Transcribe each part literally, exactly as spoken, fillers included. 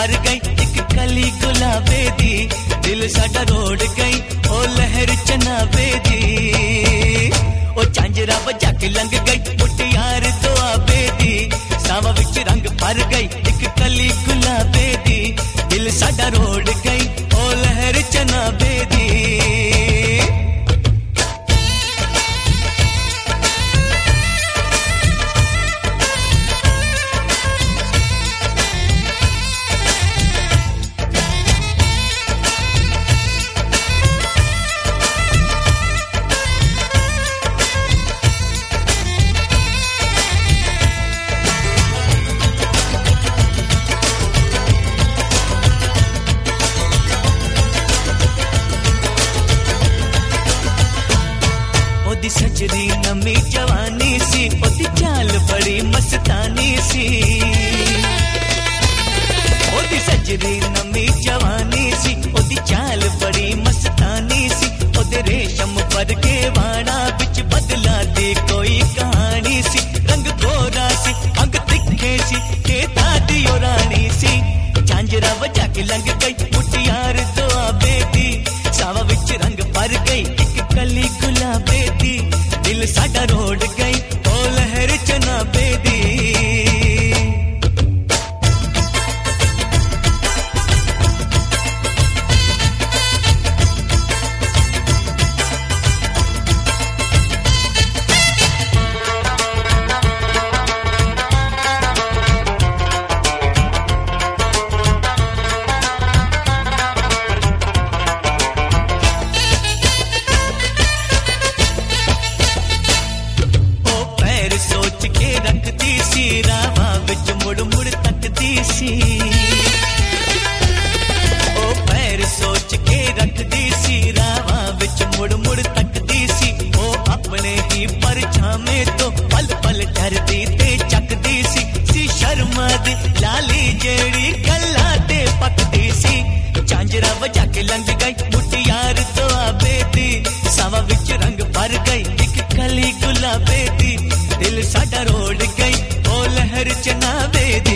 भर गई एक कली गुलाबे दी, दिल साडा रोड़ गई ओ लहर चनाबे दी। ओ झांजरा बजा के लंघ गई मुटियार दुआबे दी, सावा विच रंग भर गई एक कली गुलाबे दी, दिल साडा रोड़ गई ओ लहर चनाबे दी। ओदी सजरी नमी जवानी सी, ओदी चाल बड़ी मस्तानी सी। ओदी सजरी नमी जवानी सी, ओदी चाल बड़ी मस्तानी सी। ओदे रेशम वर्गे वाणा बिच बदला दे कोई कहानी सी, रंग गोरा सी अंग तिखे सी के दादी ओ रानी सी। झांजरा बजा के लंघ गई मुटियार दुआबे दी, सावा विच रंग भर गई एक कली गुलाबे दी, दिल साडा रोड़ गई ओ लहर चनाबे दी। सोच के रखती सी रावा विच मुड़ मुड़ तकती सी, ओ पैर सोच के रखती सी रावा विच मुड़ मुड़ तकती सी। ओ अपने ही परछामे तो पल पल डरदी ते चकदी सी, सी शर्मा दी लाली जेड़ी गल्ला ते पकदी सी। झांजरा बजा के लंघ गई मुटियार दुआबे दी, सावा विच रंग भर गई एक कली गुलाबे दी, दिल साडा रोड़ गई ओ लहर चनाबे दी।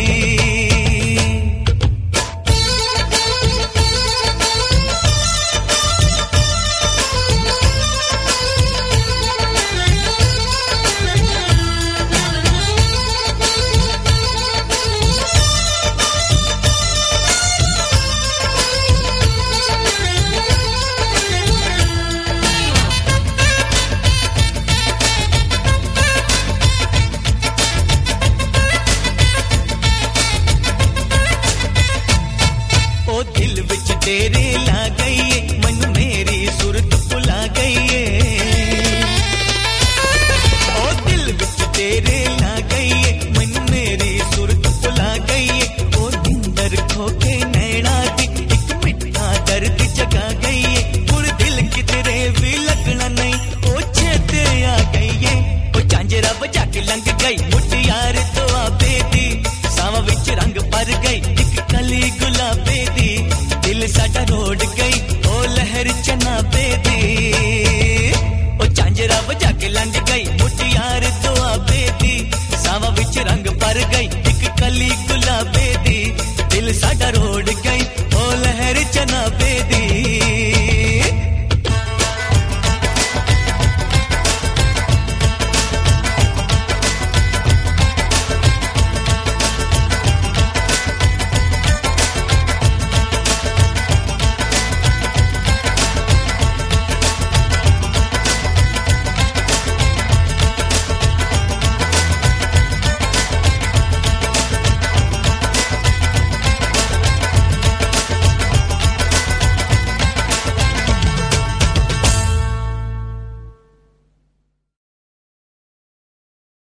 ओ दिल विच तेरे ला गई है, मन मेरी सुरत भुला गई है। ओ दिल विच तेरे ला गई है, मन मेरी सुरत भुला गई है। ओ निंदर खो के नैना दी एक मिठा दर्द जगा गई है, हुण दिल किधरे भी लगना नहीं ओ चेते आ गई है। ओ झांजरा बजा के लंघ गई मुटियार दुआबे दी, सावा विच रंग भर गई एक कली गुलाबे दी, दिल साडा रोड़ गई ओ लहर चनाबे दी। ओ झांजरा बजा के लंघ गई मुटियार दुआबे दी, सावा विच रंग भर गई एक कली गुलाबे